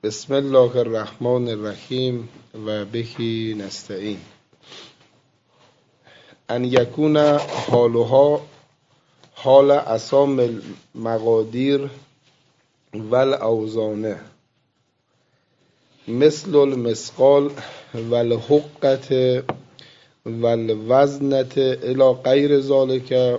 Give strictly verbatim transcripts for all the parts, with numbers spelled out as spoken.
بسم الله الرحمن الرحیم و بهی نستعین. ان یکون حالها حال اسام المقادیر و الاوزان مثل المثقال و الحقت و الوزنة الى غیر ذلك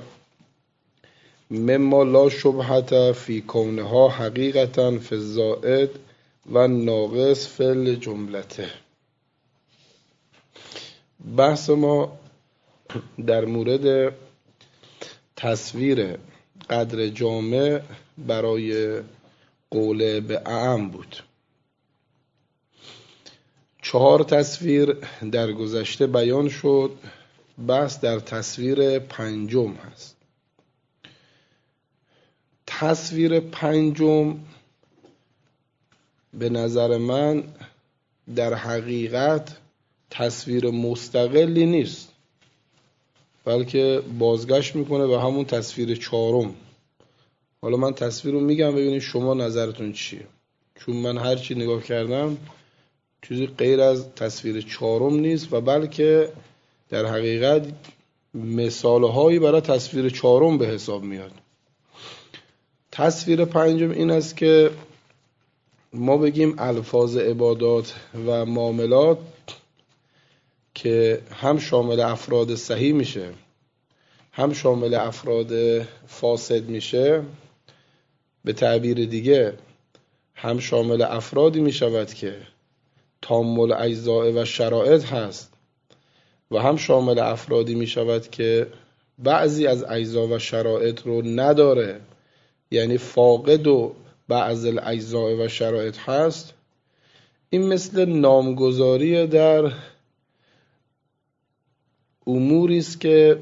مما لا شبهة فی کونها حقیقتا فی الزائد و ناقص فی الجملته. بحث ما در مورد تصویر قدر جامع برای قول به اعم بود. چهار تصویر در گذشته بیان شد، بحث در تصویر پنجم هست. تصویر پنجم به نظر من در حقیقت تصویر مستقلی نیست، بلکه بازگشت میکنه به همون تصویر چهارم. حالا من تصویر رو میگم ببینید شما نظرتون چیه، چون من هر چی نگاه کردم چیزی غیر از تصویر چهارم نیست و بلکه در حقیقت مثالهایی برای تصویر چهارم به حساب میاد. تصویر پنجم این است که ما بگیم الفاظ عبادات و معاملات که هم شامل افراد صحیح میشه هم شامل افراد فاسد میشه، به تعبیر دیگه هم شامل افرادی میشود که تامل اجزاء و شرایط هست و هم شامل افرادی میشود که بعضی از اجزا و شرایط رو نداره، یعنی فاقد و بعض الاجزاء و شرایط هست. این مثل نامگذاری در اموری است که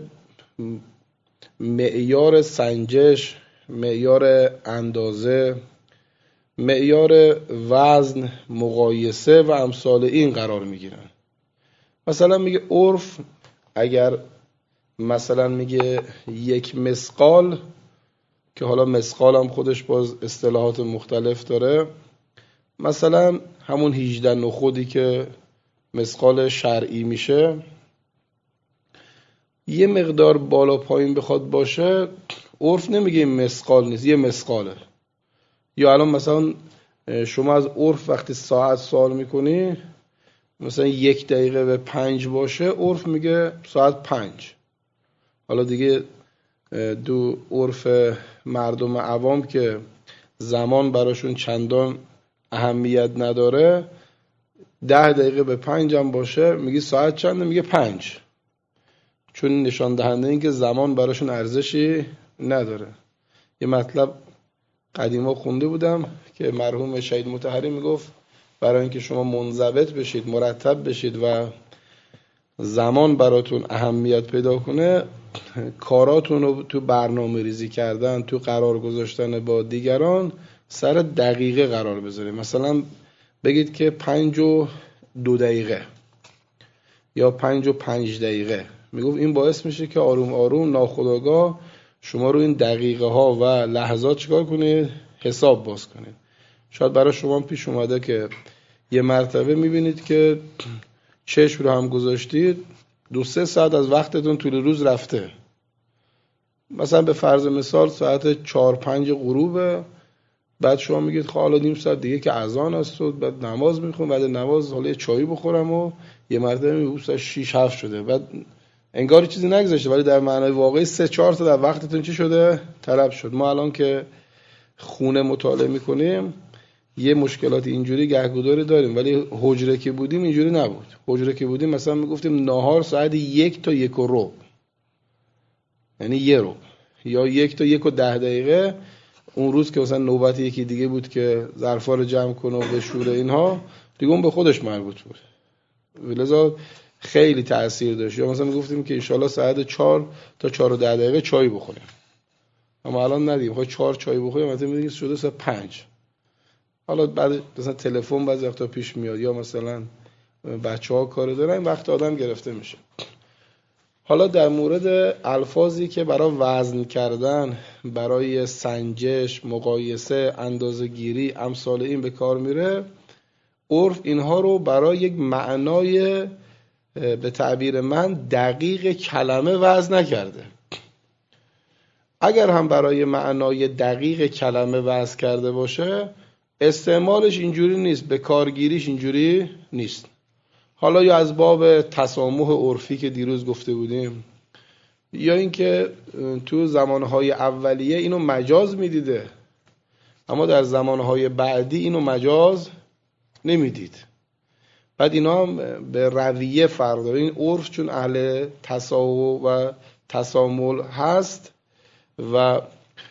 معیار سنجش، معیار اندازه، معیار وزن، مقایسه و امثال این قرار میگیرن. مثلا میگه عرف اگر مثلا میگه یک مثقال، که حالا مثقال هم خودش باز اصطلاحات مختلف داره، مثلا همون هجده نخودی که مثقال شرعی میشه، یه مقدار بالا پایین بخواد باشه عرف نمیگه این مثقال نیست، یه مثقاله. یا الان مثلا شما از عرف وقتی ساعت سوال میکنی، مثلا یک دقیقه به پنج باشه عرف میگه ساعت پنج. حالا دیگه دو عرف مردم عوام که زمان براشون چندان اهمیت نداره، ده دقیقه به پنج هم باشه میگه ساعت چنده، میگه پنج، چون نشان دهنده این که زمان براشون ارزشی نداره. یه مطلب قدیما خونده بودم که مرحوم شهید مطهری میگفت برای اینکه شما منضبط بشید، مرتب بشید و زمان براتون اهمیت پیدا کنه، کاراتون رو تو برنامه ریزی کردن، تو قرار گذاشتن با دیگران سر دقیقه قرار بذارید. مثلا بگید که پنج و دو دقیقه یا پنج و پنج دقیقه. میگفت این باعث میشه که آروم آروم ناخودآگاه شما رو این دقیقه ها و لحظات چیکار کنید؟ حساب باز کنید. شاید برای شما پیش اومده که یه مرتبه میبینید که چشم رو هم گذاشتید دو سه ساعت از وقتتون طول روز رفته. مثلا به فرض مثال ساعت چهار پنج غروبه، بعد شما میگید خب حالا نیم ساعت دیگه که اذان است، بعد نماز میخونم، بعد نماز حالا یه چایی بخورم و یه مرتبه میگید ساعت شش هفت شده، بعد انگار چیزی نگذشته ولی در معنای واقعی سه چهار تا در وقتتون چی شده؟ طلب شد. ما الان که خونه مطالعه میکنیم یه مشکلات اینجوری گهگداری داریم، ولی حجره که بودیم اینجوری نبود. حجره که بودیم مثلا میگفتیم نهار ساعت یک تا یک و ربع، یعنی یه ربع، یا یک تا یک و ده دقیقه. اون روز که مثلا نوبت یکی دیگه بود که ظرفا رو جمع کنه و بشوره اینها، دیگه اون به خودش مربوط بود، لذا خیلی تأثیر داشت. یا مثلا میگفتیم که انشالله ساعت چهار تا چهار و ده دقیقه چای بخوریم، اما الان ندیم، خواهی چهار چای بخوریم مثلا میگیم شده ساعت پنج. حالا بعد مثلا تلفن بعضی وقتا پیش میاد یا مثلا بچه‌ها کار دارن، این وقت آدم گرفته میشه. حالا در مورد الفاظی که برای وزن کردن، برای سنجش، مقایسه، اندازه‌گیری، امثال این به کار میره، عرف اینها رو برای یک معنای به تعبیر من دقیق کلمه وضع نکرده. اگر هم برای معنای دقیق کلمه وضع کرده باشه استعمالش اینجوری نیست، به کارگیریش اینجوری نیست. حالا یا از باب تسامح عرفی که دیروز گفته بودیم، یا اینکه تو زمانهای اولیه اینو مجاز میدیده اما در زمانهای بعدی اینو مجاز نمیدید. بعد اینا هم به رویه فرق داره. این عرف چون اهل تساهل و تسامل هست و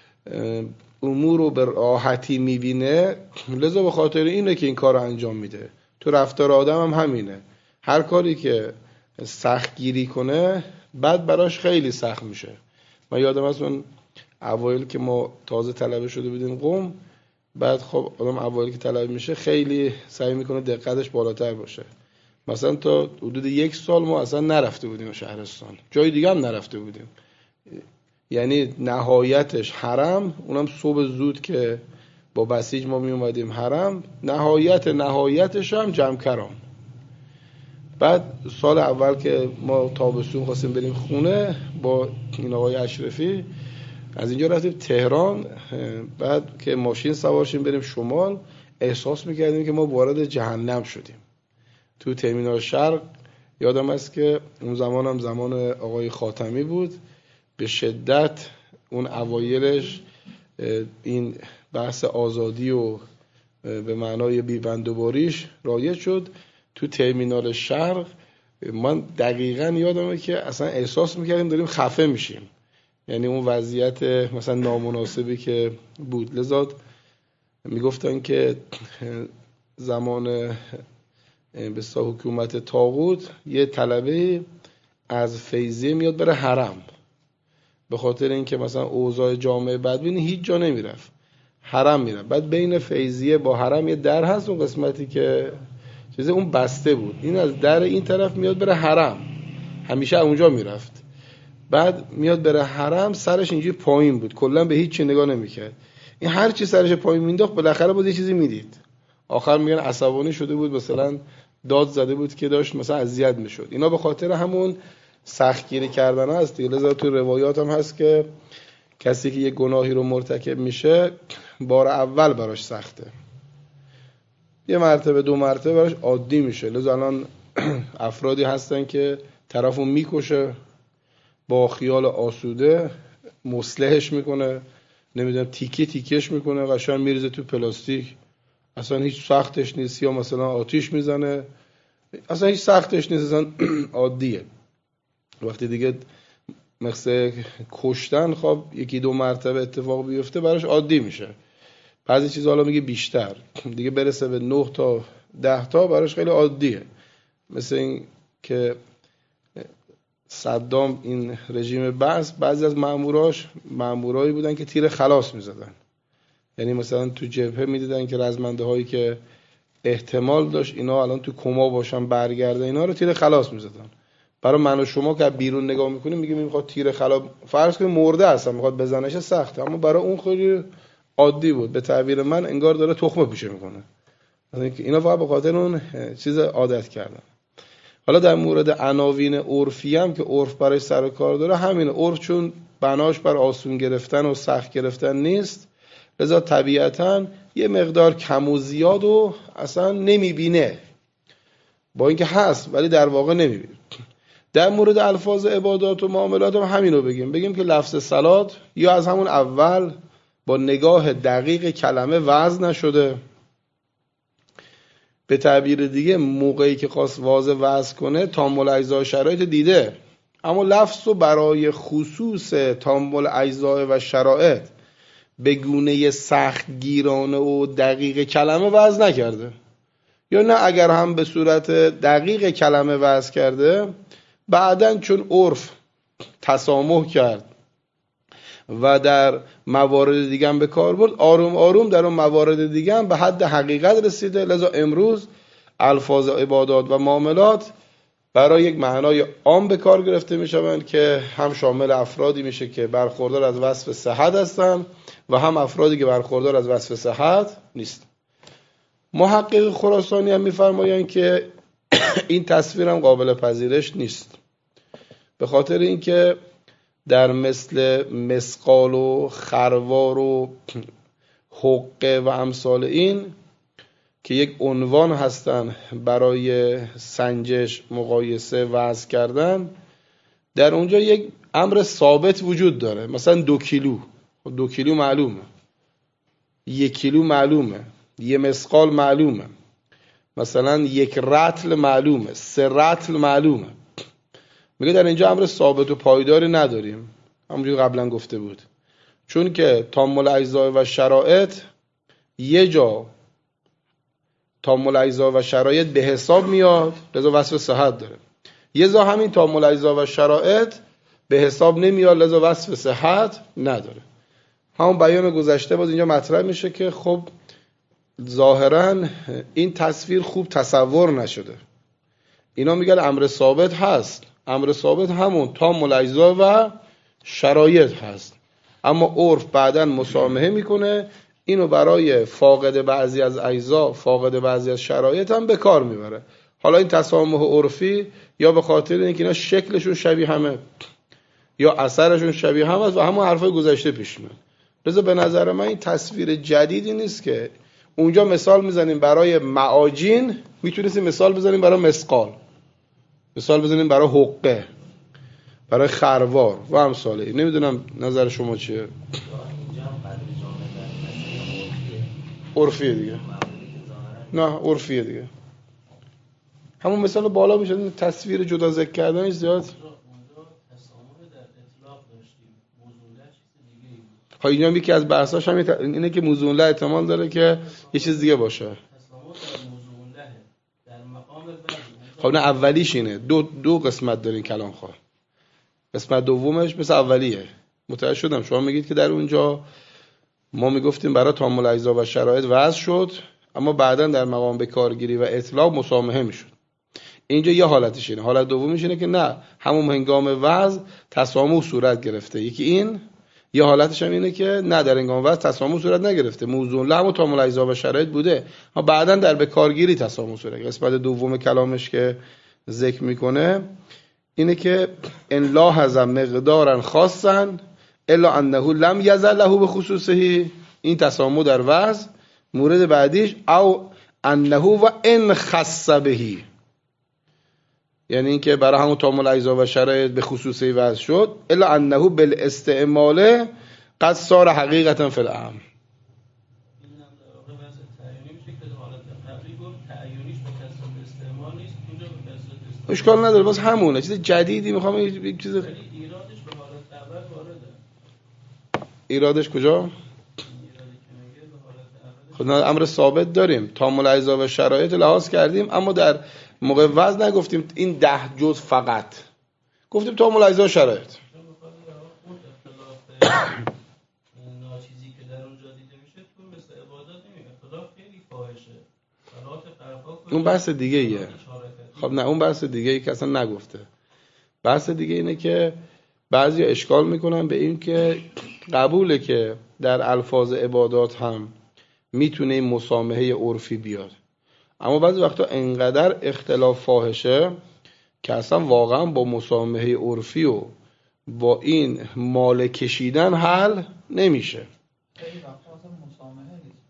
امور رو به راحتی میبینه، لذا به خاطر اینه که این کار رو انجام میده. تو رفتار آدم هم همینه، هر کاری که سخت گیری کنه بعد براش خیلی سخت میشه. من یادم هست اون اوایل که ما تازه طلبه شده بودیم قم، بعد خب آدم اوایل که طلبه میشه خیلی سعی میکنه دقتش بالاتر باشه. مثلا تا حدود یک سال ما اصلا نرفته بودیم شهرستان، جای دیگه هم نرفته بودیم، یعنی نهایتش حرم، اونم صبح زود که با بسیج ما می اومدیم حرم، نهایت نهایتش هم جمکران. بعد سال اول که ما تابستون خواستیم بریم خونه با این آقای اشرفی، از اینجا رفتیم تهران، بعد که ماشین سوار شیم بریم شمال، احساس میکردیم که ما وارد جهنم شدیم. تو ترمینال شرق یادم است که اون زمان هم زمان آقای خاتمی بود، به شدت اون اوایلش این بحث آزادی و به معنای بیبندوباریش رایج شد. تو ترمینال شرق من دقیقاً یادمه که اصلا احساس میکردیم داریم خفه میشیم، یعنی اون وضعیت مثلا نامناسبی که بود. لذا میگفتن که زمان به اصطلاح حکومت طاغوت یه طلبه از فیضیه میاد بره حرم، به خاطر اینکه مثلا اوضاع جامعه بدبین هیچ جا نمیرفت، حرم میرفت. بعد بین فیضیه با حرم یه در هست، اون قسمتی که چیزه اون بسته بود، این از در این طرف میاد بره حرم، همیشه اونجا میرفت. بعد میاد بره حرم، سرش اینجوری پایین بود، کلا به هیچ چی نگاه نمیکرد. این هر چی سرش پایین مینداخت بالاخره باز یه چیزی میدید. آخر میگن عصبانی شده بود، مثلا داد زده بود که داشت مثلا اذیت میشد. اینا به خاطر همون سختگیری کردن هست دیگه. لذا تو روایات هم هست که کسی که یه گناهی رو مرتکب میشه بار اول براش سخته، یه مرتبه دو مرتبه براش عادی میشه. لذا الان افرادی هستن که طرفو میکشه، با خیال آسوده مصلحش میکنه، نمیدونم تیکه تیکش میکنه، قشنگ میریزه تو پلاستیک، اصلا هیچ سختش نیست، یا مثلا آتیش میزنه، اصلا هیچ سختش نیست، اصلا عادیه. وقتی دیگه مثل کشتن خب یکی دو مرتبه اتفاق بیفته براش عادی میشه. بعضی چیزا حالا میگه بیشتر دیگه برسه به نه تا ده تا براش خیلی عادیه. مثل این که صدام این رژیم بعث، بعضی از ماموراش مامورایی بودن که تیر خلاص میزدن، یعنی مثلا تو جبهه میدیدن که رزمنده هایی که احتمال داشت اینا الان تو کما باشن برگرده، اینا رو تیر خلاص میزدن. برای من و شما که بیرون نگاه میکنیم میگیم میخواد تیر خلاص، فرض کنیم مرده هستن میخواد بزنش سخته، اما برای اون خیلی عادی بود. به تعبیر من انگار داره تخمه پیشه میکنه، اینا فقط به خاطر اون چیز عادت کردن. حالا در مورد عناوین عرفی هم که عرف برای سر و کار داره، همین عرف چون بناش بر آسون گرفتن و سخت گرفتن نیست، لذا طبیعتاً یه مقدار کم و زیاد و اصلا نمیبینه، با اینکه هست ولی در واقع نمیبینه. در مورد الفاظ عبادات و معاملات هم همینو بگیم بگیم که لفظ صلات یا از همون اول با نگاه دقیق کلمه وضع نشده، به تعبیر دیگه موقعی که خواست واضح وضع کنه تامل اجزای شرایط دیده، اما لفظ رو برای خصوص تامل اجزای و شرایط به گونه سخت گیرانه و دقیق کلمه وضع نکرده. یا نه اگر هم به صورت دقیق کلمه وضع کرده، بعدن چون عرف تسامح کرد و در موارد دیگه هم به کار برد، آروم آروم در اون موارد دیگه هم به حد حقیقت رسیده. لذا امروز الفاظ عبادات و معاملات برای یک معنای عام به کار گرفته می شوند که هم شامل افرادی میشه که برخوردار از وصف صحت هستند و هم افرادی که برخوردار از وصف صحت نیست. محقق خراسانی هم میفرمایند که این تصویر هم قابل پذیرش نیست، به خاطر اینکه در مثل مسقال و خروار و حقه و امثال این که یک عنوان هستن برای سنجش، مقایسه، وزن کردن، در اونجا یک امر ثابت وجود داره. مثلا دو کیلو، دو کیلو معلومه، یک کیلو معلومه، یه مسقال معلومه، مثلا یک رطل معلومه، سه رطل معلومه. میگه در اینجا امر ثابت و پایداری نداریم، همونجوری قبلا گفته بود، چون که تامل اجزا و شرایط یه جا تامل اجزا و شرایط به حساب میاد، لذا وصف صحت داره. یه جا همین تامل اجزا و شرایط به حساب نمیاد، لذا وصف صحت نداره. همون بیان گذشته باز اینجا مطرح میشه که خب ظاهراً این تصویر خوب تصور نشده. اینا میگن امر ثابت هست، امر ثابت همون تامل اجزا و شرایط هست، اما عرف بعداً مسامحه میکنه، اینو برای فاقد بعضی از اجزا، فاقد بعضی از شرایط هم به کار میبره. حالا این تسامح عرفی یا به خاطر اینکه اینا شکلشون شبیه همه یا اثرشون شبیه هم است و همون حرفای گذشته پیش میاد. لذا به نظر من این تصویر جدیدی نیست که اونجا مثال میزنیم برای معاجین، میتونستیم مثال بزنیم برای مسقال، مثال بزنیم برای حقه، برای خروار و امثاله. نمیدونم نظر شما چیه؟ عرفیه دیگه. نه عرفیه دیگه. همون مثال بالا میشه، تصویر جدا ذکر کردنش زیاد. ها اینجا یکی از بحثاش هم اینه که موضوع له احتمال داره که یه چیز دیگه باشه. خب نه اولیش اینه، دو دو قسمت دارین کلام خواه. قسمت دومش مثل اولیه. متوجه شدم شما میگید که در اونجا ما میگفتیم برای تامل اجزا و شرایط وضع شد، اما بعداً در مقام به کارگیری و اطلاق مسامحه میشد. اینجا یه حالتش اینه. حالت دومش اینه که نه، همون هنگام وضع تسامح صورت گرفته. یکی این، یه حالتش هم اینه که نه، در هنگام وضع تسامح صورت نگرفته، موضوع له و تامل اجزا و شرایط بوده، اما بعداً در به کارگیری تسامح صورت. قسمت دوم کلامش که ذکر میکنه اینه که ان لاحظ مقدارا خاصا الا انه لم یزل له بخصوصه، این تسامح در وضع. مورد بعدیش او انه و ان خص به، یعنی اینکه برای همون تامل اجزا و شرایط به خصوصی وضع شد، الا انه بالاستعمال قد صار حقیقتا فی الامر. اشکال نداره، باز همونه، چیز جدیدی میخوام یک چیز. ایرادش به حالت اول وارده. ایرادش کجا؟ خب امر ثابت داریم، تامل اجزا و شرایط لحاظ کردیم، اما در موقع وضع نگفتیم این ده جز فقط، گفتیم تامل اجزا و شرایط. ناچیزی که در اونجا دیده میشه تو مثل عبادات نمیگه، اختلاف خیلی فاحشه. صلات قرفا اون بحث دیگه ایه. خب نه اون بحث دیگه ای که اصلا نگفته. بحث دیگه اینه که بعضی اشکال میکنن به این که قبوله که در الفاظ عبادات هم میتونه این مسامحه عرفی بیاد، اما بعضی وقتا انقدر اختلاف فاحشه که اصلا واقعا با مسامحه عرفی و با این مال کشیدن حل نمیشه. خیلی وقتا اصلا مسامحه نیست.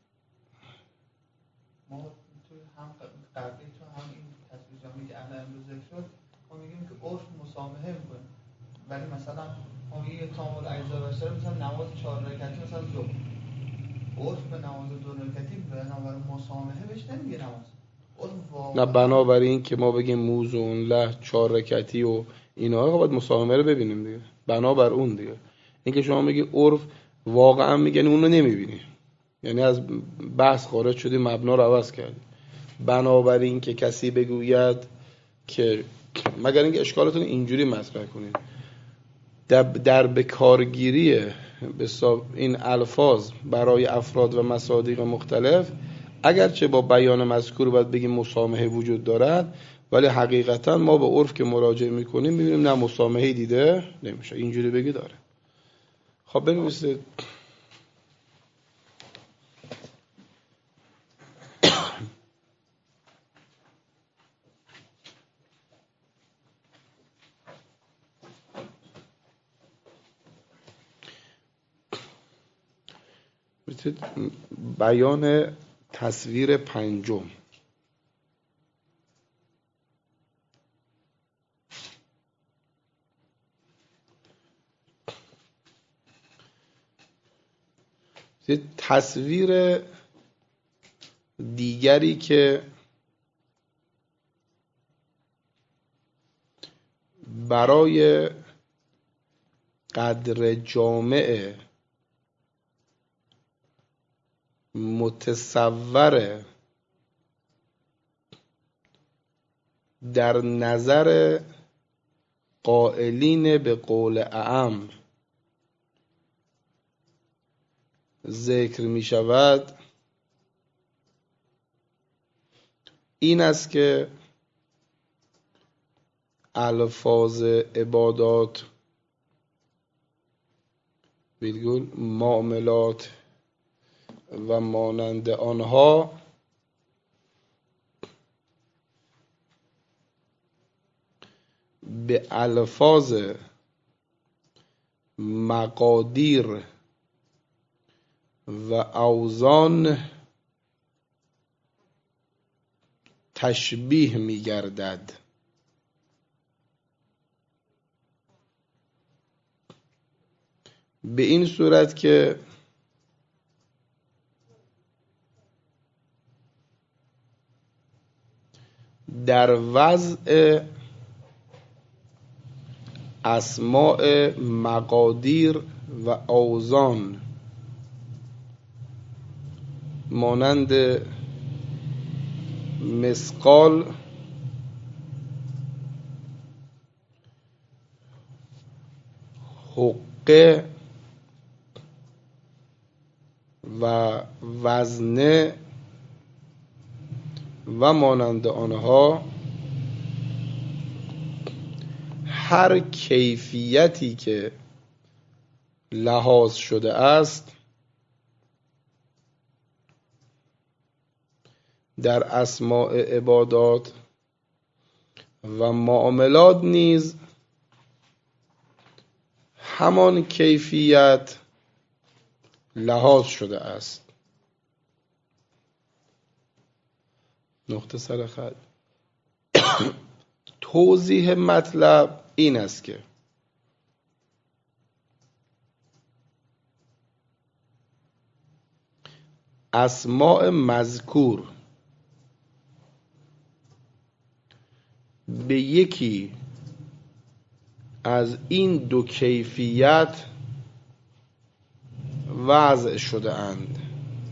ما تو هم قبلی تو هم این تصویر جامعی که الان امروز ذکر شد، ما میگیم که عرف مسامحه میکنه، ولی مثلا ما میگیم تامل اجزا و شرایط، مثلا نماز چهار رکعتی مثلا دو، عرف به نماز دو رکعتی بنابراین مسامحه بهش نمیگه نماز. نه بنابراین که ما بگیم موضوع له چهار رکعتی و اینا، باید مسامحه رو ببینیم دیگه. بنابر اون دیگه، اینکه شما میگی عرف واقعا میگن اون رو نمیبینی، یعنی از بحث خارج شدی، مبنا رو عوض کردی. بنابراین که کسی بگوید که، مگر اینکه اشکالتون اینجوری مطرح کنید، در, در بکارگیری این الفاظ برای افراد و مصادیق مختلف، اگرچه با بیان مذکور باید بگیم مسامحه وجود دارد، ولی حقیقتا ما به عرف که مراجعه میکنیم میبینیم نه مسامحه دیده نمیشه. اینجوری بگی داره. خب بنویسید. بیان تصویر پنجم. تصویر دیگری که برای قدر جامع متصور در نظر قائلین به قول اعم ذکر می شود این است که الفاظ عبادات ویرگول معاملات و مانند آنها به الفاظ مقادیر و اوزان تشبیه می گردد. به این صورت که در وضع اسماء مقادیر و اوزان مانند مثقال، حقه و وزنه و مانند آنها، هر کیفیتی که لحاظ شده است در اسماء عبادات و معاملات نیز همان کیفیت لحاظ شده است. نقطه سر خط. توضیح مطلب این است که اسماء مذکور به یکی از این دو کیفیت وضع شده اند.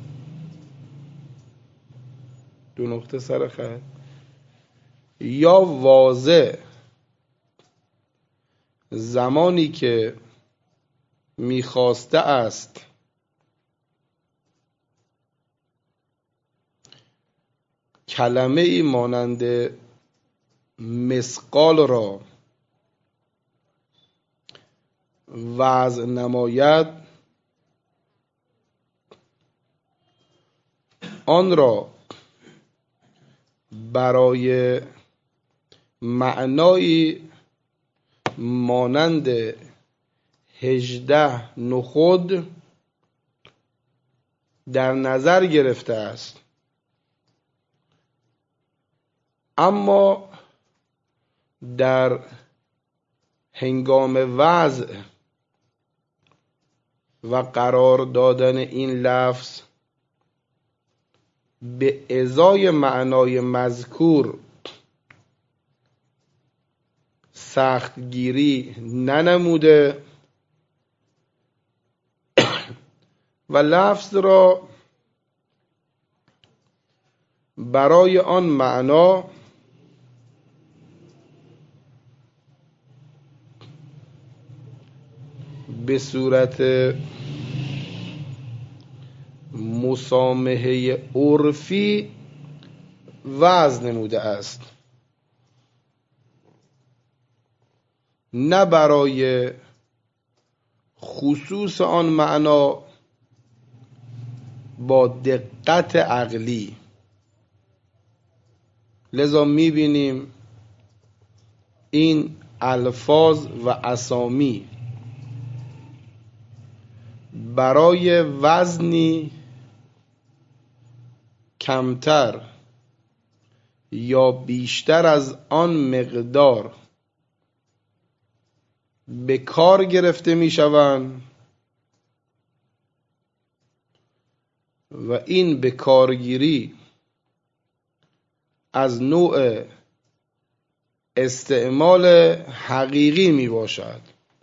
دو نقطه سر خط. یا واضع زمانی که میخواسته است کلمه ای مانند مثقال را وضع نماید، آن را برای معنایی مانند هجده نخود در نظر گرفته است، اما در هنگام وضع و قرار دادن این لفظ به ازای معنای مذکور سختگیری ننموده و لفظ را برای آن معنا به صورت مسامحه عرفی وضع نموده است، نه برای خصوص آن معنا با دقت عقلی. لذا می‌بینیم این الفاظ و اسامی برای وزنی کمتر یا بیشتر از آن مقدار به کار گرفته می شوند و این به کارگیری از نوع استعمال حقیقی می باشد.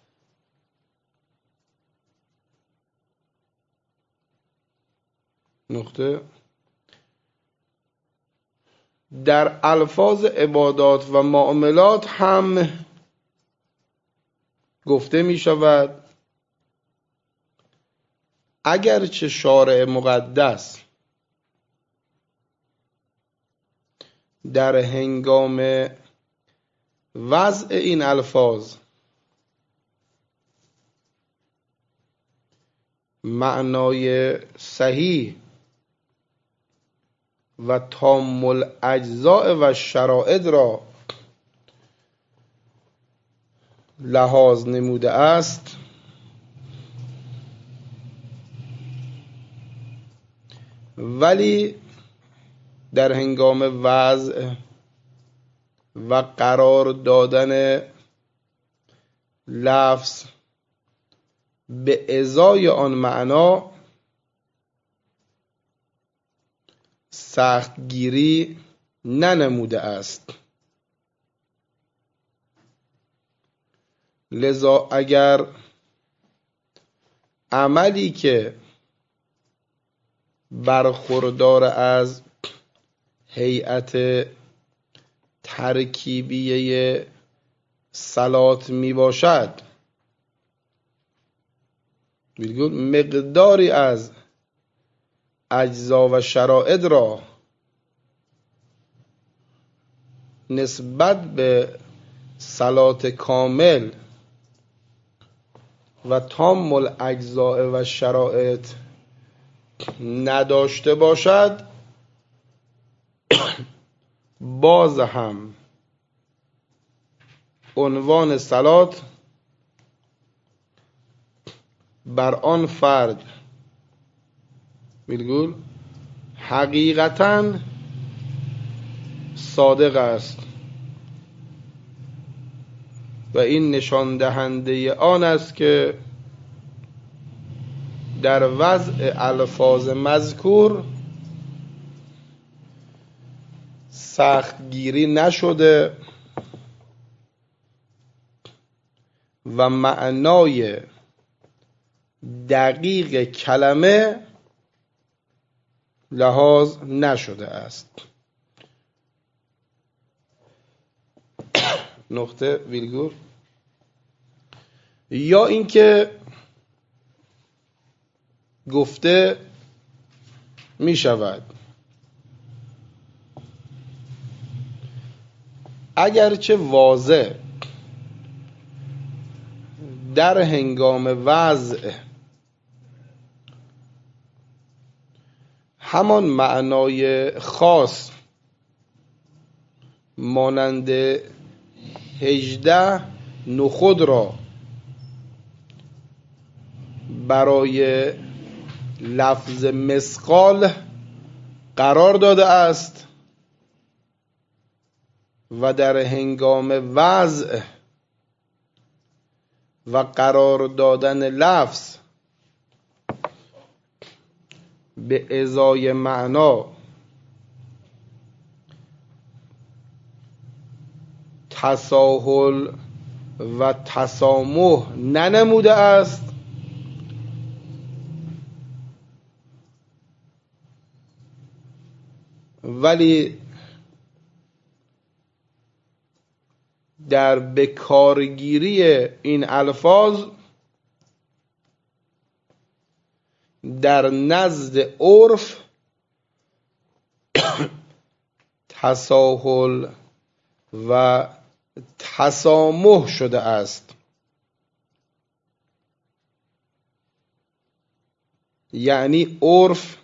نقطه در الفاظ عبادات و معاملات هم گفته می شود اگرچه شارع مقدس در هنگام وضع این الفاظ معنای صحیح و تام الاجزاء و شرائط را لحاظ نموده است، ولی در هنگام وضع و قرار دادن لفظ به ازای آن معنا سختگیری ننموده است. لذا اگر عملی که برخوردار از هیئت ترکیبیه صلات می باشد، مقداری از اجزا و شرائط را نسبت به صلات کامل و تام الاجزاء و شرائط نداشته باشد، باز هم عنوان صلات بر آن فرد بالگول حقیقتاً صادق است و این نشان دهنده آن است که در وضع الفاظ مذکور سختگیری نشده و معنای دقیق کلمه لحاظ نشده است. نقطه ویلگور یا اینکه گفته می شود اگرچه واضح در هنگام وضع همان معنای خاص مانند هجده نخود را برای لفظ مثقال قرار داده است و در هنگام وضع و قرار دادن لفظ به ازای معنا تساهل و تسامح ننموده است، ولی در بکارگیری این الفاظ در نزد عرف تساهل و تسامح شده است. یعنی عرف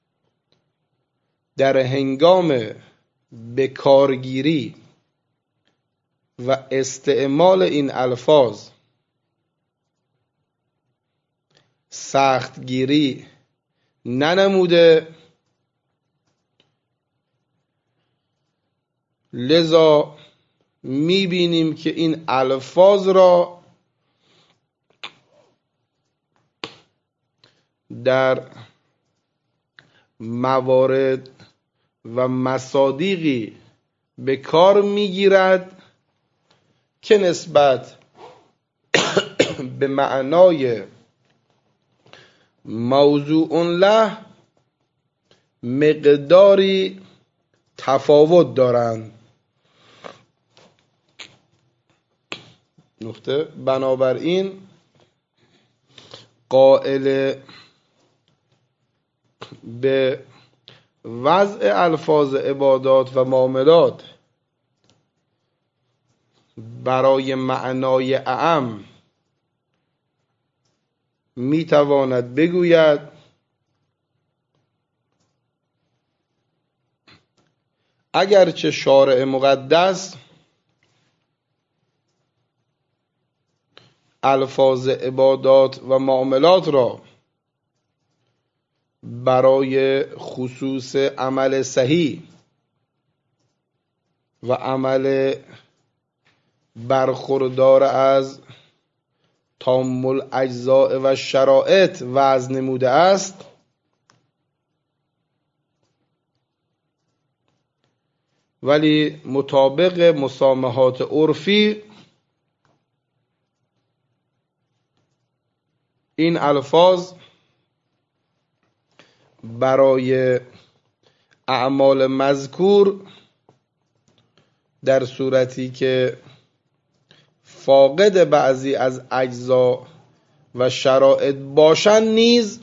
در هنگام بکارگیری و استعمال این الفاظ سختگیری ننموده، لذا میبینیم که این الفاظ را در موارد و مصادیقی به کار میگیرد که نسبت به معنای موضوع له مقداری تفاوت دارند. نقطه. بنابراین قائل به وضع الفاظ عبادات و معاملات برای معنای اعم میتواند بگوید اگرچه شارع مقدس الفاظ عبادات و معاملات را برای خصوص عمل صحیح و عمل برخوردار از تام الاجزاء و شرایط وضع نموده است، ولی مطابق مسامحات عرفی این الفاظ برای اعمال مذکور در صورتی که فاقد بعضی از اجزا و شرایط باشند نیز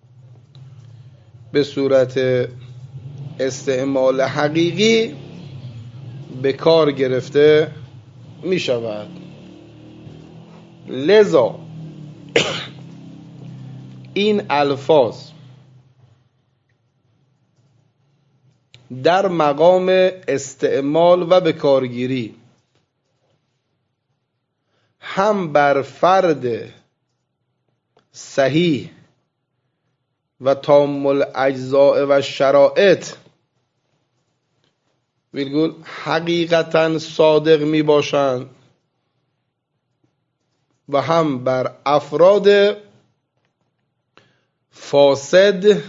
به صورت استعمال حقیقی به کار گرفته می شود. لذا این الفاظ در مقام استعمال و به کارگیری هم بر فرد صحیح و تام الاجزاء و شرایط ویرگول حقیقتا صادق می باشند و هم بر افراد فاسد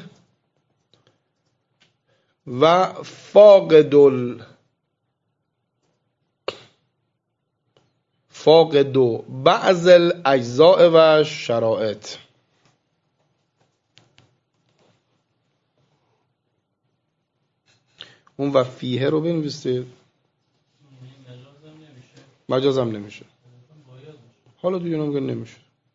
و فاقد ال فاقد بعض الاجزاء و شرایط. اون و فیه رو بنویسید. مجازم نمیشه. حالا دیگه اینا میگن نمیشه.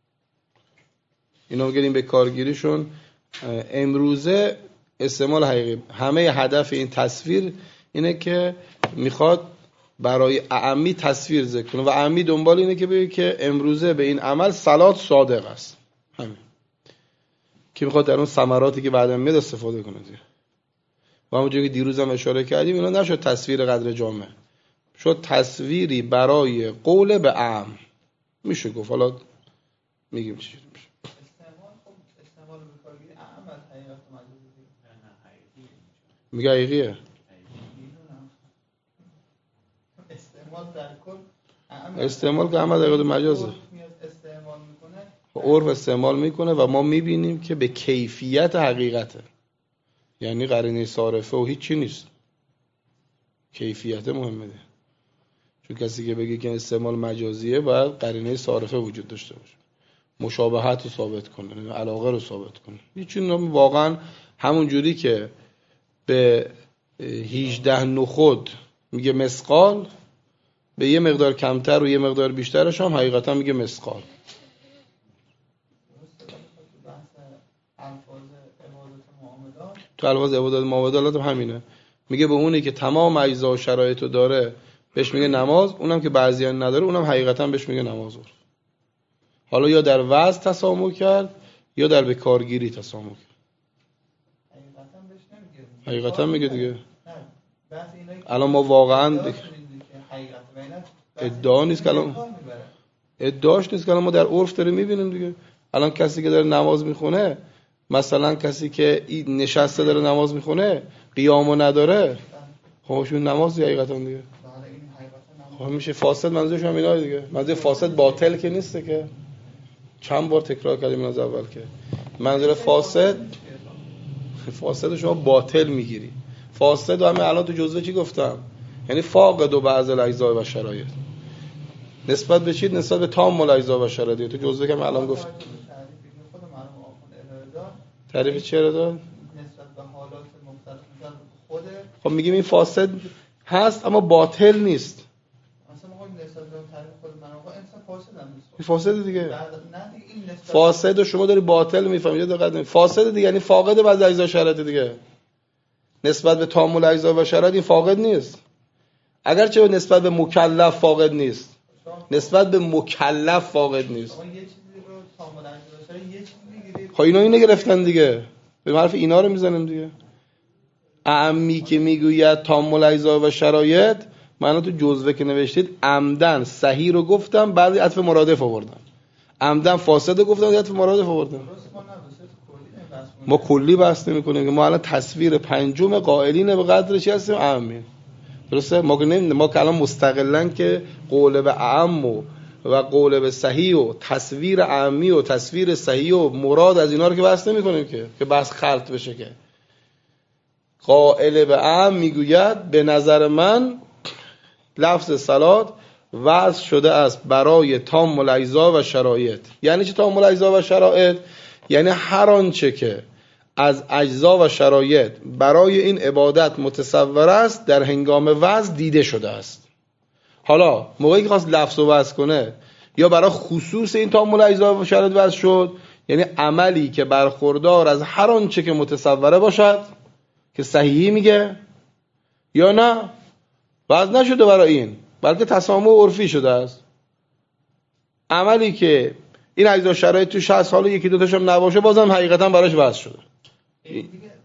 اینا میگن به کارگیریشون امروزه استعمال حقیقی. همه هدف این تصویر اینه که میخواد برای اعمی تصویر ذکر کنه و اعمی دنبال اینه که بگه که امروزه به این عمل صلات صادق است. همین. که میخواد در اون ثمراتی که بعدا میاد استفاده کنه دیگه. و همونجوری که دیروز هم اشاره کردیم اینا نشد تصویر قدر جامع، شد تصویری برای قول به اعم. میشه گفت حالا میگیم چی میشه. استعمال خب استعمال به کارگیری اعم از حقیقت مجازی. میگه حقیقیه. استعمال در کل استعمال که احمد حقیقت مجازه. استعمال میکنه. عرف استعمال میکنه و ما میبینیم که به کیفیت حقیقته. یعنی قرینه صارفه و هیچی نیست. کیفیت مهمه ده. چون کسی که بگه که استعمال مجازیه باید قرینه صارفه وجود داشته باشه. مشابهت رو ثابت کنه، علاقه رو ثابت کنه. هیچی واقعا همون جوری که به هجده نخود میگه مسقال، به یه مقدار کمتر و یه مقدار بیشترش هم حقیقتا میگه مسقال. تو الفاظ عبادات معاملات هم همینه. میگه به اونی که تمام اجزا و شرایط رو داره بهش میگه نماز، اونم که بعضیان نداره اونم حقیقتا بهش میگه نماز. حالا یا در وضع تسامح کرد یا در به کارگیری تسامح کرد. حقیقتا بهش نمیگه. حقیقتا میگه دیگه. نه. بحث اینه که الان ما واقعا حقیقت ادعا نیست که الان ادعاش نیست که الان ما در عرف داره میبینیم دیگه. الان کسی که داره نماز میخونه، مثلا کسی که نشسته داره نماز میخونه قیامو نداره، خب شون نمازی حقیقتا دیگه. خب میشه فاسد. منظورش هم اینا دیگه. منظور فاسد باطل که نیسته که چند بار تکرار کردیم از اول که منظور فاسد فاسد شما باطل میگیری. فاسد و همه الان تو جزوه چی گفتم؟ یعنی فاقد و بعض الاجزاء و شرایط. نسبت به چی؟ نسبت به تام الاجزاء و شرایط. تو جزوه که من الان گفت تعریف چی رو داد؟ نسبت به حالات مختلف خود. خب میگیم این فاسد هست اما باطل نیست. مثلا ما نسبت به تعریف خود من آقا انسان فاسد هم نیست. این فاسد دیگه. نه دیگه این نسبت فاسد و شما داری باطل میفهمید. دقت کنید. فاسد دیگه یعنی فاقد بعضی اجزا شرایط دیگه. نسبت به تام الاجزا و شرایط این فاقد نیست. اگرچه نسبت به مکلف فاقد نیست. نسبت به مکلف فاقد نیست. یه چیزی رو تام الاجزا و شرایط یه چیزی میگیرید. خب اینا اینو گرفتن دیگه. به حرف اینا رو میزنیم دیگه. اعمی که میگوید تام الاجزا و شرایط، من تو جزوه که نوشتید عمدن صحیح رو گفتم، بعد عطف مرادف آوردم. عمدن فاسد رو گفتم، عطف مرادف آوردم. ما کلی بحث نمی‌کنیم. ما الان تصویر پنجم قائلین به قدر چی هستیم؟ اعمی. درسته؟ ما که ما که الان مستقلاً که قول به اعم و و قول به صحیح و تصویر اعمی و تصویر صحیح و مراد از اینا رو که بحث نمی‌کنیم که که بحث خلط بشه. که قائل به اعم میگوید به نظر من لفظ صلات وضع شده است برای تام الاجزا و شرایط. یعنی چه تام الاجزا و شرایط؟ یعنی هر آنچه که از اجزا و شرایط برای این عبادت متصور است در هنگام وضع دیده شده است. حالا موقعی که خواست لفظ رو وضع کنه یا برای خصوص این تام الاجزا و شرایط وضع شد، یعنی عملی که برخوردار از هر آنچه که متصوره باشد که صحیحی میگه، یا نه وضع نشده برای این، بلکه تسامح عرفی شده است. عملی که این اجزا شرایط توش هست، حالا یکی دو تاش هم نباشه، بازم حقیقتا براش وضع شده. دیگه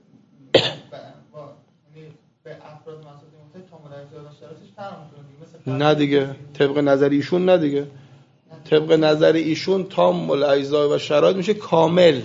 به افراد مسئول تام الاجزا و شرایطش فرق می‌کنه. نه دیگه، طبق نظر ایشون نه دیگه. طبق نظر ایشون تام الاجزا و شرایط میشه کامل.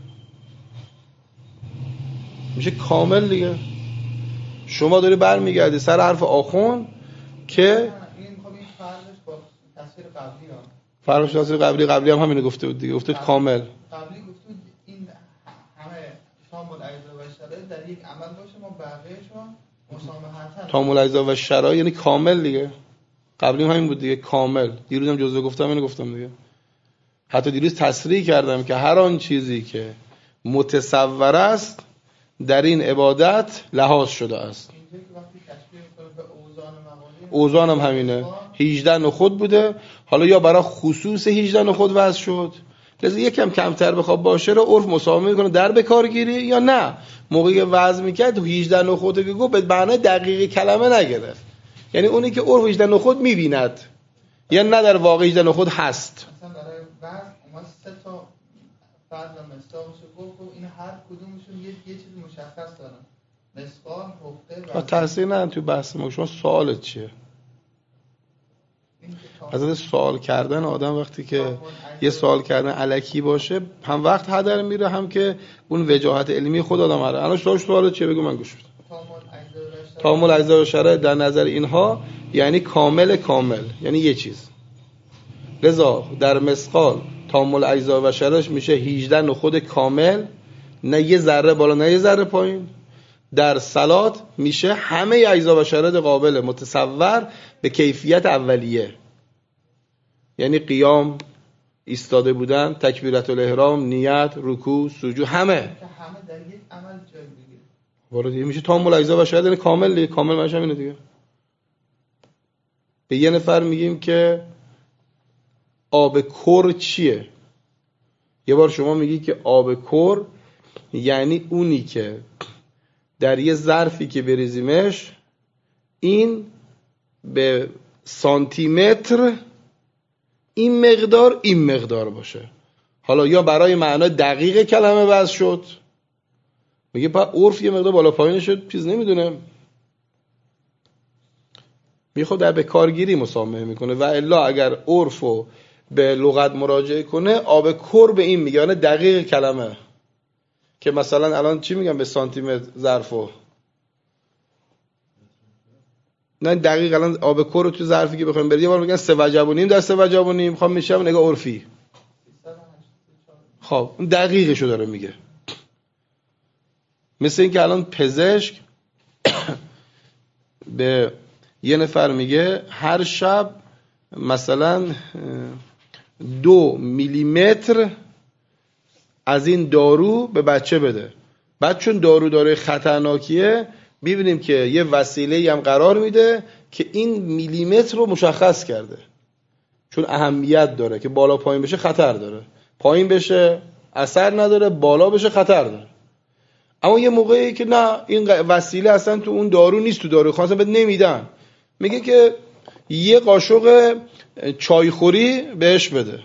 میشه کامل دیگه. شما داری برمیگردی سر حرف آخون که این خب این فرقش با تصویر قبلی ها. فرقش تصویر قبلی قبلی هم همینو گفته بود دیگه. گفته کامل. قبلی گفته بود این همه تام الاجزا و شرایط در یک عمل باشه، ما بقیه‌شون مسامحتن. تام الاجزا و شرایط یعنی کامل دیگه. قبلی هم همین بود دیگه، کامل. دیروز هم جزوه گفتم اینو گفتم دیگه. حتی دیروز تصریح کردم که هر آن چیزی که متصور است در این عبادت لحاظ شده است. اوزان هم همینه. هجده نخود بوده، حالا یا برای خصوص هجده نخود وضع شد، لذا یکم کمتر بخواد باشه رو عرف مسامحه میکنه در بکارگیری، یا نه موقعی وضع میکرد هجده نخود که گفت به معنای دقیق کلمه نگرفت، یعنی اونی که عرف هجده نخود میبیند یا نه در واقع هجده نخود هست. مثلا برای وضع اومد سه تا فرض و مصداقشو گفت و این هر کدومشون یه یه چیز مشخص دارن. مثقال، حقه و تاثیر نداره توی بحث ما. شما سوالت چیه؟ از سوال کردن آدم وقتی که یه سوال کردن الکی باشه هم وقت هدر میره، هم که اون وجاهت علمی خود آدم هره. الان شما سوالت چیه؟ بگو من گوش بدم. تمام الاجزا و شرایط در نظر اینها یعنی کامل کامل، یعنی یه چیز. لذا در مثقال تمام الاجزا و شرایط میشه هجده نخود کامل، نه یه ذره بالا نه یه ذره پایین. در صلات میشه همه اجزا و شرایط قابل متصور به کیفیت اولیه، یعنی قیام، ایستاده بودن، تکبیرت الاحرام، نیت، رکوع، سجود، همه همه در یک عمل جای دیگه وارد میشه. تمام الاجزا و شرایط یعنی کامل. کامل معنیش همینه دیگه. به یه نفر میگیم که آب کر چیه؟ یه بار شما میگی که آب کر یعنی اونی که در یه ظرفی که بریزیمش این به سانتی متر این مقدار این مقدار باشه. حالا یا برای معنای دقیق کلمه وضع شد، میگه پا عرف یه مقدار بالا پایین شد چیز نمیدونه، میخواد در به کارگیری مسامحه میکنه. و الا اگر عرف و به لغت مراجعه کنه آب کر به این میگه، یعنی دقیق کلمه. که مثلا الان چی میگم به سانتی متر ظرفو؟ نه دقیق الان آب کر رو تو ظرفی که بخوایم بریم یه بار میگن سه وجب و نیم در سه وجب و نیم، میخوام میشم نگاه عرفی. خب اون دقیقشو داره میگه. مثل این که الان پزشک به یه نفر میگه هر شب مثلا دو میلیمتر از این دارو به بچه بده. بعد چون دارو داره خطرناکیه ببینیم که یه وسیله‌ای هم قرار میده که این میلیمتر رو مشخص کرده، چون اهمیت داره که بالا پایین بشه خطر داره، پایین بشه اثر نداره، بالا بشه خطر داره. اما یه موقعی که نه این وسیله اصلا تو اون دارو نیست، تو دارو خاصه بهت نمیدن، میگه که یه قاشق چایخوری بهش بده.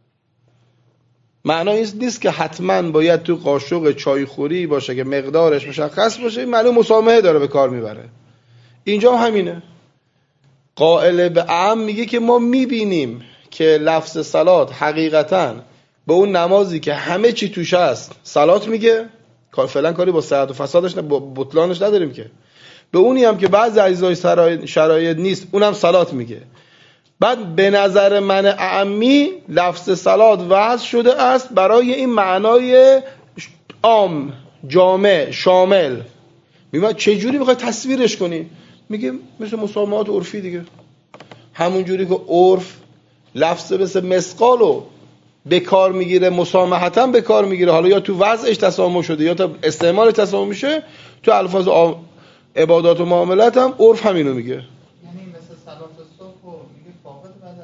معنی این نیست که حتما باید تو قاشق چایخوری باشه که مقدارش مشخص باشه، این معلوم مسامحه داره به کار میبره. اینجا هم همینه. قائل به اعم میگه که ما میبینیم که لفظ صلات حقیقتاً به اون نمازی که همه چی توش هست صلات میگه، فعلا کاری با صحت و فسادش نه بطلانش نداریم، که به اونی هم که بعضی اجزای شرایط نیست اونم صلات میگه. بعد به نظر من اعمی لفظ صلات وضع شده است برای این معنای عام، جامع، شامل. میگه چه جوری میخوای تصویرش کنی؟ میگه مثل مسامحات عرفی دیگه، همون جوری که عرف لفظ مثل مسقالو به کار میگیره، مسامحتاً به کار میگیره، حالا یا تو وضعش تسامح شده یا تا استعمال تسامح میشه، تو الفاظ آ... عبادات و معاملات هم عرف همینو میگه. یعنی مثل صلات صبح میگه فاقد بعضی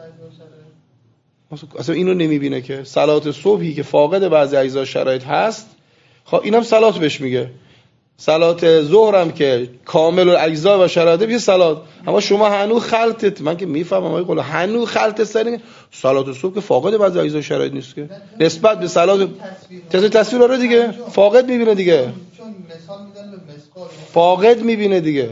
اجزا شرایط، اصلا اینو نمیبینه که صلات صبحی که فاقد بعضی اجزا شرایط هست، خب اینم صلات بهش میگه. صلات ظهر هم که کامل الاجزا و شرایط میشه صلات. اما شما هنوز خلطت، من که میفهمم آقای قول هنوز خلطت سرین صلات صبح که فاقد بعضی اجزا شرایط نیست که نسبت به صلات تصویر تصویر آره دیگه، فاقد میبینه دیگه، چون مثال میدن به مسقال فاقد میبینه دیگه.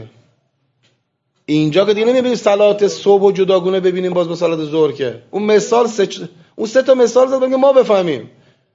اینجا که دیگه نمیبینیم صلات صبح و جداگونه ببینیم باز با صلات ظهر، که اون مثال سه چ... اون سه تا مثال زدن که ما بفهمیم.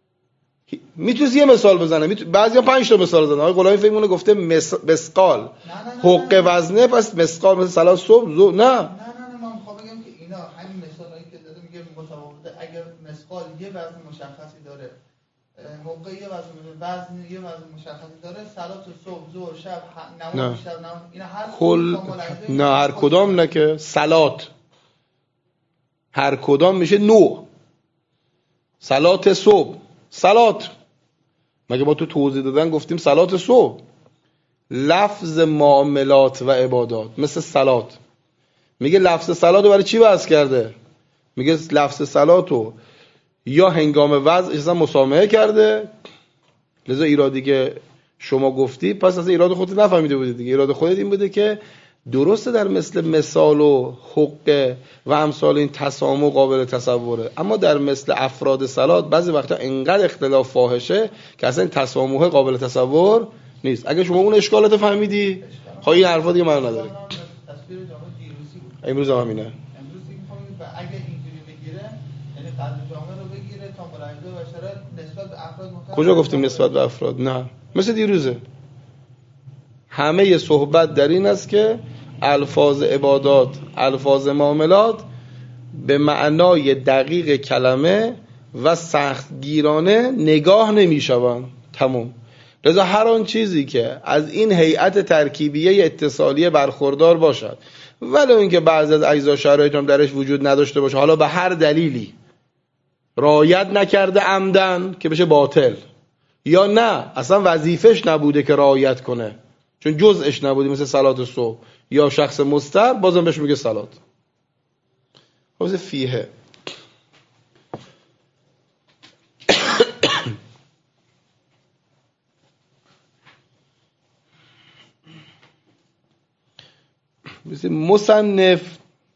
میتونی یه مثال بزنه، میتونی بعضیا پنج تا مثال زدن. آقای غلامی فکر مونه گفته مس... مسقال حق وزنه پس مسقال مثل صلات صبح زو... نه نه نه نه من میخوام بگم که اینا همین مثالایی که داده میگه متفاوته. اگر مسقال یه وزن مشخصی داره، حقه یه وزن وزن یه وزن مشخصی داره، صلات صبح ظهر شب نماز شب نماز اینا هر کل نه هر کدام نه که صلات هر کدام میشه نوع. صلات صبح صلات مگه ما تو توضیح دادن گفتیم صلات صبح، لفظ معاملات و عبادات مثل صلات. میگه لفظ صلات رو برای چی وضع کرده؟ میگه لفظ صلات رو یا هنگام وضع اصلا مسامحه کرده، لذا ایرادی که شما گفتی پس از ایراد خودت نفهمیده بودی دیگه. ایراد خودت این بوده که درسته در مثل مثال و حقه و امثال این تسامح قابل تصوره، اما در مثل افراد صلات بعضی وقتا انقدر اختلاف فاحشه که اصلا این تسامح قابل تصور نیست. اگه شما اون اشکالات فهمیدی خب این حرفا دیگه من نداره. امروز هم همینه. امروز دیگه می‌خوام اگه اینجوری بگیره یعنی قدر جامعه رو بگیره تا ملاحظه و شرایط نسبت به افراد مختلف. کجا گفتیم نسبت به افراد؟ نه مثل دیروزه. همه صحبت در این است که الفاظ عبادات، الفاظ معاملات به معنای دقیق کلمه و سختگیرانه نگاه نمی شوند. تمام. لذا هر آن چیزی که از این هیئت ترکیبیه اتصالیه برخوردار باشد ولو اینکه بعضی از اجزا شرایط هم درش وجود نداشته باشه، حالا به هر دلیلی رعایت نکرده عمدن که بشه باطل، یا نه اصلا وظیفش نبوده که رعایت کنه چون جزءش نبوده مثل صلات صبح، یا شخص مضطر بازم بهش میگه صلات. حوزه فیه مثل مصنف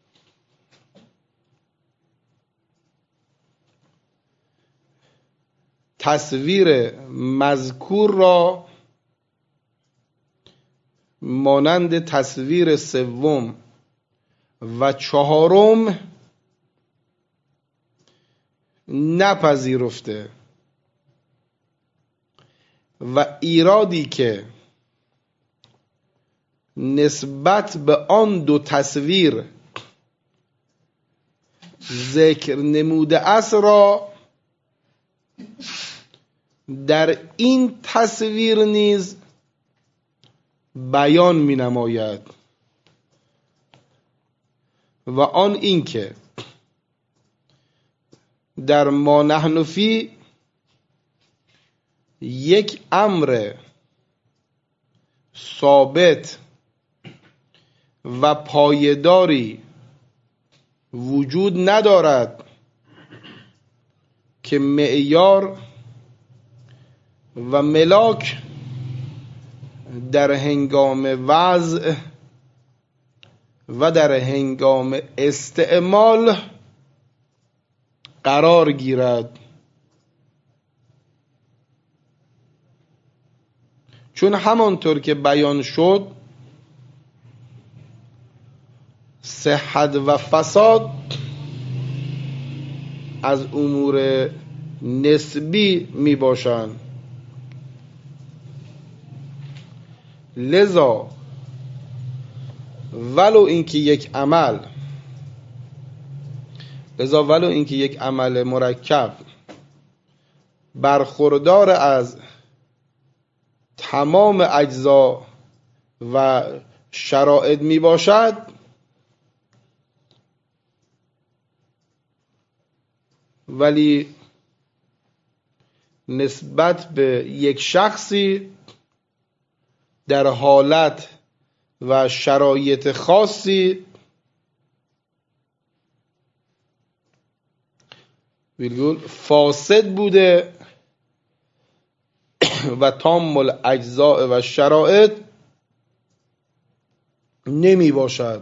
تصویر مذکور را مانند تصویر سوم و چهارم نپذیرفته و ایرادی که نسبت به آن دو تصویر ذکر نموده است را در این تصویر نیز بیان می نماید و آن این که در ما نحن فی یک امر ثابت و پایداری وجود ندارد که معیار و ملاک در هنگام وضع و در هنگام استعمال قرار گیرد، چون همانطور که بیان شد صحت و فساد از امور نسبی می باشند. لذا ولو اینکه یک عمل لذا ولو اینکه یک عمل مرکب برخوردار از تمام اجزا و شرایط می باشد، ولی نسبت به یک شخصی در حالت و شرایط خاصی ویرگول فاسد بوده و تام الاجزاء و شرایط نمی باشد.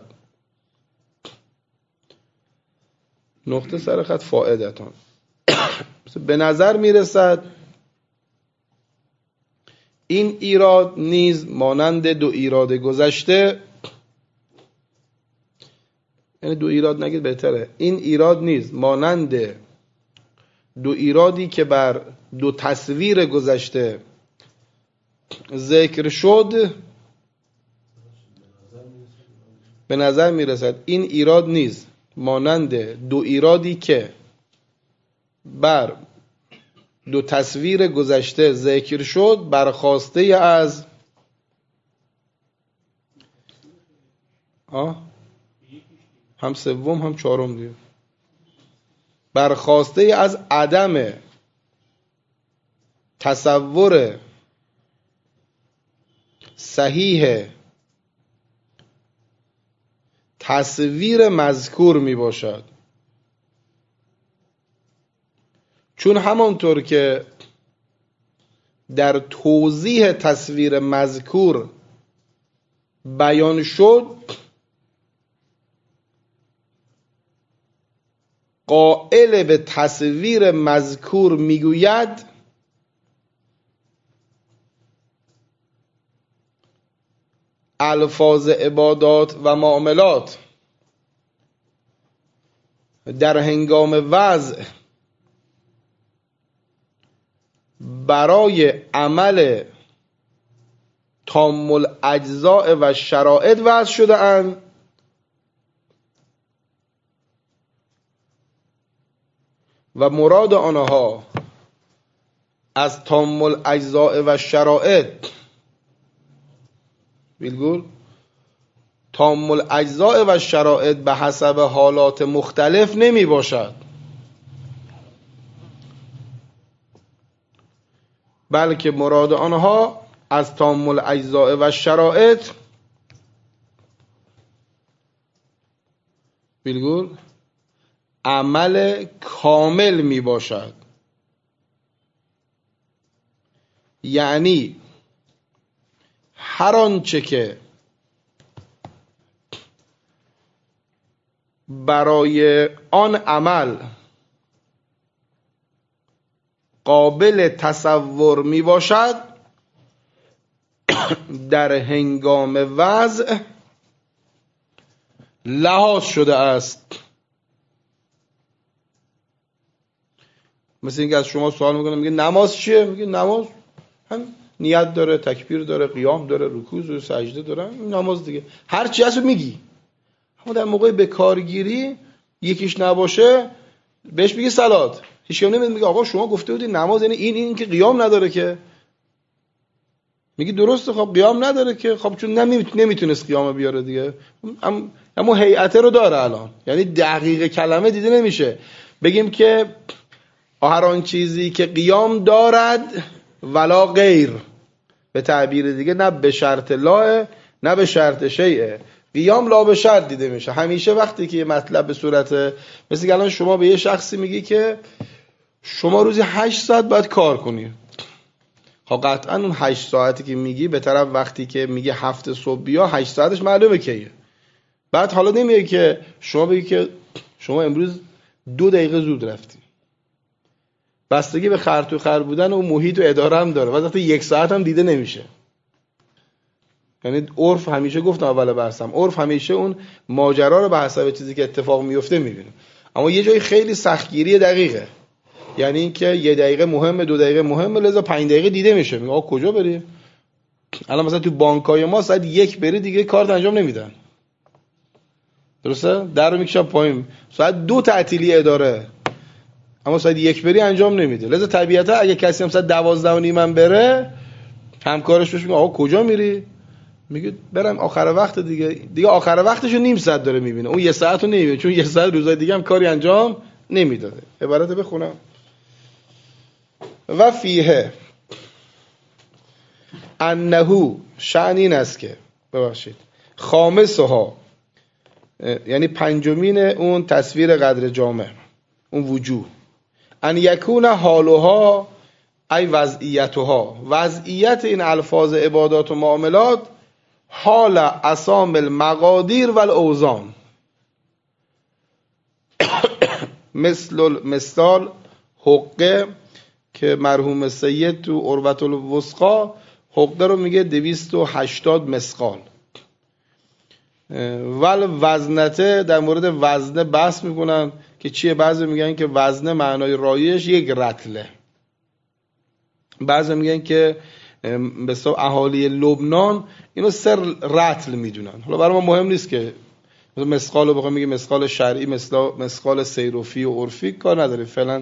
نقطه سر خط فائدتان به نظر می رسد این ایراد نیز مانند دو ایراد گذشته، یعنی دو ایراد نگید بهتره، این ایراد نیز مانند دو ایرادی که بر دو تصویر گذشته ذکر شد به نظر می رسد این ایراد نیز مانند دو ایرادی که بر دو تصویر گذشته ذکر شد برخواسته از آه هم سوم هم چهارم دیگه برخواسته از عدم تصور صحیح تصویر مذکور می باشد، چون همانطور که در توضیح تصویر مذکور بیان شد قائل به تصویر مذکور میگوید الفاظ عبادات و معاملات در هنگام وضع برای عمل تام الاجزاء و شرایط وضع شده اند و مراد آنها از تام الاجزاء و شرایط بیلگول تام الاجزاء و شرایط به حسب حالات مختلف نمی باشد، بلکه مراد آنها از تام الاجزاء و شرایط بیلگول عمل کامل می باشد. یعنی هر آنچه که برای آن عمل قابل تصور می باشد در هنگام وضع لحاظ شده است مثل اینکه از شما سوال میکنه میگه نماز چیه؟ میگه نماز هم نیت داره، تکبیر داره، قیام داره، رکوع داره، سجده داره، این نماز دیگه. هر چی هستو میگی. اما در موقع به کارگیری یکیش نباشه بهش میگه صلات. هیچ کی نمیاد میگه آقا شما گفته بودی نماز یعنی این این که قیام نداره که. میگی درسته خب قیام نداره که، خب چون نمیتونست قیام بیاره دیگه. اما هیئت رو داره الان، یعنی دقیق کلمه دیده نمیشه. بگیم که هر آن چیزی که قیام دارد ولا غیر، به تعبیر دیگه نه به شرط لا نه به شرط شیء. قیام لا به شرط دیده میشه. همیشه وقتی که مطلب به صورت مثل الان شما به یه شخصی میگی که شما روزی هشت ساعت باید کار کنی، خب قطعا اون هشت ساعتی که میگی به طرف وقتی که میگی هفت صبح بیا هشت ساعتش معلومه کیه. بعد حالا نمیگه که شما بگی که شما امروز دو دقیقه زود رفتی. بستگی به خر تو خر بودن و محیط و اداره هم داره. وقتی یک ساعت هم دیده نمیشه. یعنی عرف همیشه گفتم اول بحثم، عرف همیشه اون ماجرا رو به حسب چیزی که اتفاق میفته میبینه. اما یه جایی خیلی سختگیری دقیقه، یعنی اینکه یه دقیقه مهمه، دو دقیقه مهمه، لذا پنج دقیقه دیده میشه. میگه آقا کجا بری؟ الان مثلا تو بانکای ما ساعت یک بری دیگه کارت انجام نمیدن. درسته؟ در رو میکشن پایین. ساعت دو تعطیلی اداره، اما ساعت یک بری انجام نمیده. لذا طبیعتا اگه کسی هم ساعت دوازده و نیم هم بره، همکارش بهش میگه آقا کجا میری؟ میگه برم آخر وقت دیگه. دیگه آخر وقتشو نیم ساعت داره میبینه، اون یه ساعت رو نمیبینه، چون یه ساعت روزای دیگه هم کاری انجام نمیداده. عبارت بخونم. و فیه انهو، شأن این است که ببخشید خامسها، یعنی پنجمین اون تصویر قدر جامع، اون وجوه، ان یکون حالها ای وضعیتها، وضعیت این الفاظ عبادات و معاملات حال اسام المقادیر و الاوزان، مثل مثال حقه که مرحوم سید تو عروة الوثقی حقه رو میگه دویست و هشتاد مثقال. ول وزنته در مورد وزنه بحث میکنن که چیه. بعضی میگن که وزنه معنای رایجش یک رطله، بعضی میگن که به حساب اهالی لبنان اینو سر رطل میدونن. حالا برای ما مهم نیست که مثقال رو بخوام میگه مثقال شرعی، مثقال سیروفی و عرفی، کار نداره فعلا.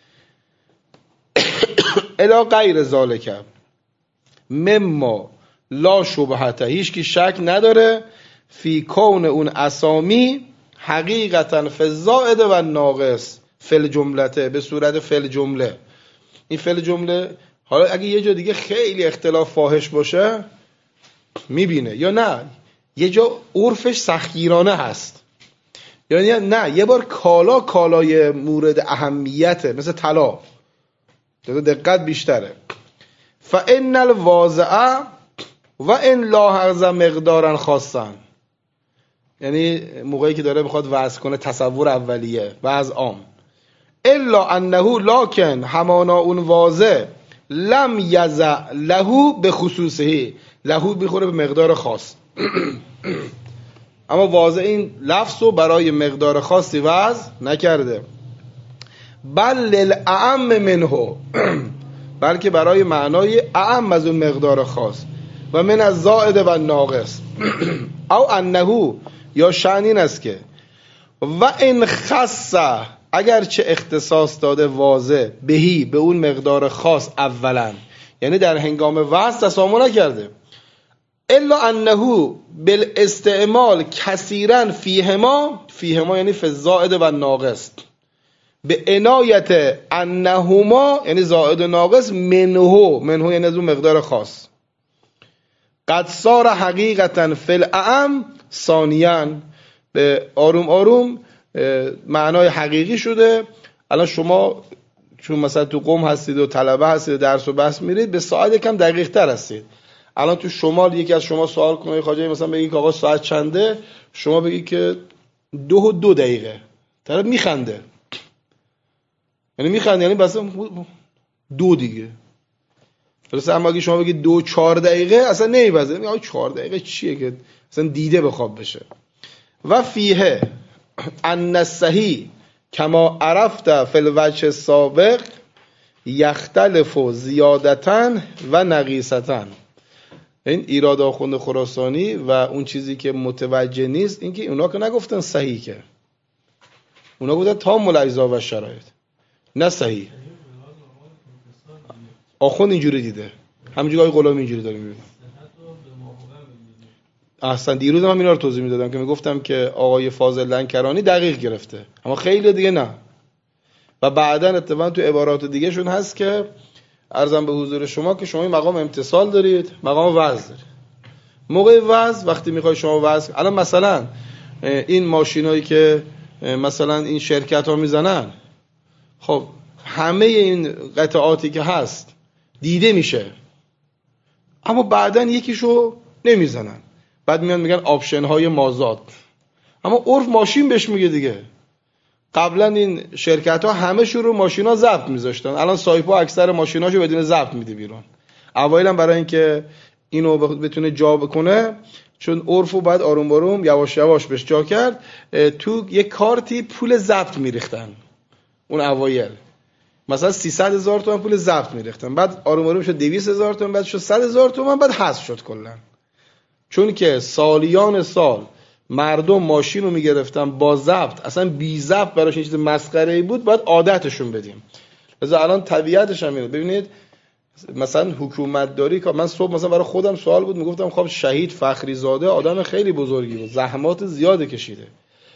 الا غیر ذالک مما لا شبهته، هیچ کی شک نداره فی کون اون اسامی حقیقتا فی الزائد و ناقص فی جملته، به صورت فی جمله. این فی جمله حالا اگه یه جا دیگه خیلی اختلاف فاحش باشه میبینه، یا نه یه جا عرفش سختگیرانه هست، یعنی نه یه بار کالا کالای مورد اهمیته مثل طلا، دقت بیشتره. فان الواضع و ان لاحظ مقدارا خاصا، یعنی موقعی که داره میخواد وضع کنه تصور اولیه وضع عام. الا انه لکن همانا اون واضع لم یزع له به خصوصه، له میخوره به مقدار خاص اما واضع این لفظ رو برای مقدار خاصی وضع نکرده. بل للاعم منه، بلکه برای معنای اعم از اون مقدار خاص. و من از زائد و ناقص او انه، یا شأن این است که و ان خص، اگر چه اختصاص داده واضح بهی به اون مقدار خاص اولا، یعنی در هنگام وضع تسامح نکرده، الا انه بالاستعمال کثیرا فیهما، فیهما یعنی فی الزائد و ناقص، به عنایت انهما یعنی زائد و ناقص منه، منه یعنی از اون مقدار خاص، قد صار حقیقتا فی الاعم ثانیاً، به آروم آروم معنای حقیقی شده. الان شما چون مثلا تو قم هستید و طلبه هستید و درس و بحث میرید به ساعت یکم دقیق تر هستید. الان تو شمال یکی از شما سوال کنه خواجه مثلا بگی که آقا ساعت چنده، شما بگی که دو و دو دقیقه، طرف میخنده، یعنی میخنده یعنی بس دو دیگه. درسته؟ اما اگه شما بگید دو چهار دقیقه اصلا نمیبازه، میگه آقا چهار دقیقه چیه که اصلا دیده بخواب بشه. و فیه ان الصحیح کما عرفت فی الوجه السابق، یختلف زیادتن و نقیصتن. این ایراد آخوند خراسانی و اون چیزی که متوجه نیست این که اونا که نگفتن صحیح، که اونا گفتن تام الاجزا و شرایط، نه صحیح. آخوند اینجوری دیده، همینجوری آقای غلامی اینجوری داره میبینه. احسن، دیروز هم اینا رو توضیح میدادم که میگفتم که آقای فاضل لنکرانی دقیق گرفته، اما خیلی دیگه نه. و بعداً اتفاقا تو عبارات دیگه شون هست که عرضم به حضور شما که شما این مقام امتصال دارید، مقام وضع دارید. موقع وضع وقتی میخوای شما وضع، الان مثلا این ماشینایی که مثلا این شرکت ها میزنن، خب همه این قطعاتی که هست دیده میشه، اما بعداً یکیشو نمیزنن، بعد میان میگن آپشن های مازاد، اما عرف ماشین بهش میگه دیگه. قبلا این شرکت ها همه شو رو ماشین ها ضبط میذاشتن، الان سایپا اکثر ماشین هاشو بدون ضبط میده بیرون. اوایل هم برای اینکه اینو بتونه جا بکنه، چون عرفو باید آروم باروم یواش یواش بهش جا کرد، تو یک کارتی پول ضبط میریختن. اون اوایل مثلا سیصد هزار تومان پول ضبط میریختن، بعد آروم آروم شد دویست هزار تومان، بعد شد صد هزار تومان، بعد حذف شد کلا. چون که سالیان سال مردم ماشین رو میگرفتن با ضبط، اصلا بی ضبط براش این چیز مسخره‌ای بود، باید عادتشون بدیم. لذا الان طبیعتش هم اینه. ببینید مثلا حکومت داری که من صبح مثلا برای خودم سوال بود، میگفتم خب شهید فخری زاده آدم خیلی بزرگی بود، زحمات زیاده کشیده،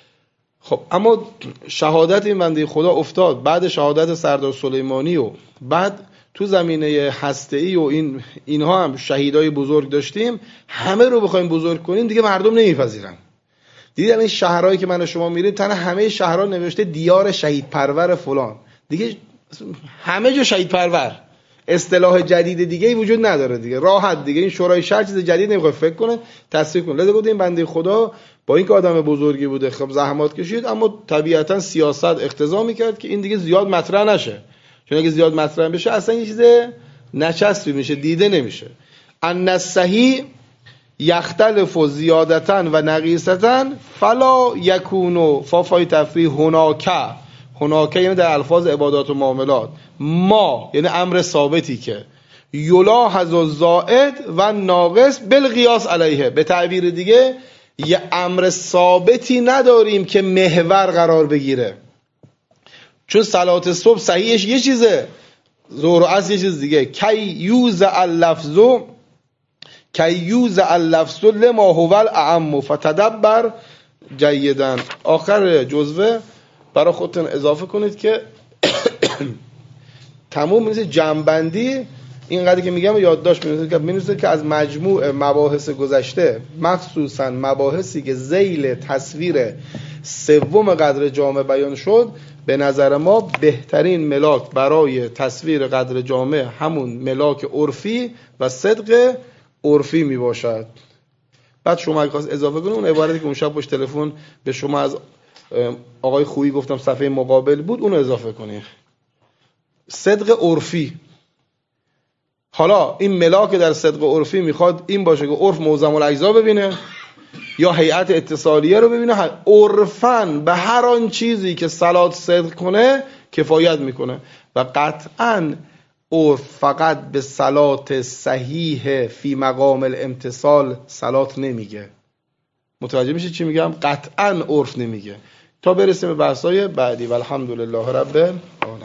خب اما شهادت این بنده خدا افتاد بعد شهادت سردار سلیمانی و بعد تو زمینه هسته‌ای و این اینها هم شهیدای بزرگ داشتیم، همه رو بخوایم بزرگ کنیم دیگه مردم نمیپذیرن. دیدید این شهرهایی که من و شما میریم تنها همه شهرها نوشته دیار شهید پرور فلان، دیگه همه جا شهید پرور، اصطلاح جدید دیگه ای وجود نداره دیگه، راحت دیگه این شورای شهر چیز جدید نمیخواد فکر کنه تصدیق کنه. لذا گفتم این بنده خدا با اینکه آدم بزرگی بوده خب زحمات کشید، اما طبیعتا سیاست اقتضا میکرد که این دیگه زیاد مطرح نشه، چون اگه زیاد مطرح بشه اصلا یه چیز نچسبی میشه، دیده نمیشه. ان الصحیح یختلف زیادتن و نقیصتن فلا یکونو فافای تفریح هناک، هناک یعنی در الفاظ عبادات و معاملات، ما یعنی امر ثابتی که یلاحظ الزائد و ناقص بالقیاس علیه، به تعبیر دیگه یه امر ثابتی نداریم که محور قرار بگیره. چون صلات صبح صحیحش یه چیزه، ظهر و عصر یه چیز دیگه. کی یوز اللفظ کی یوز اللفظ لما هو الاعم فتدبر جیدا. آخر جزوه برای خودتون اضافه کنید که تمام میشه جمع‌بندی اینقدر که میگم یادداشت می‌نویسید که می‌نویسید که از مجموع مباحث گذشته، مخصوصا مباحثی که ذیل تصویر سوم قدر جامع بیان شد، به نظر ما بهترین ملاک برای تصویر قدر جامع همون ملاک عرفی و صدق عرفی می باشد. بعد شما اگه خواست اضافه کنید اون عبارتی که اون شب پشت تلفن به شما از آقای خویی گفتم صفحه مقابل بود، اون اضافه کنید. صدق عرفی. حالا این ملاک در صدق عرفی میخواد این باشه که عرف موزم الاجزا ببینه یا هیئت اتصالیه رو ببینه، عرفاً به هر آن چیزی که صلات صدق کنه کفایت میکنه. و قطعاً عرف فقط به صلات صحیح فی مقام الامتصال صلات نمیگه. متوجه میشه چی میگم؟ قطعاً عرف نمیگه. تا برسیم به بحث‌های بعدی. والحمدلله رب العالمین.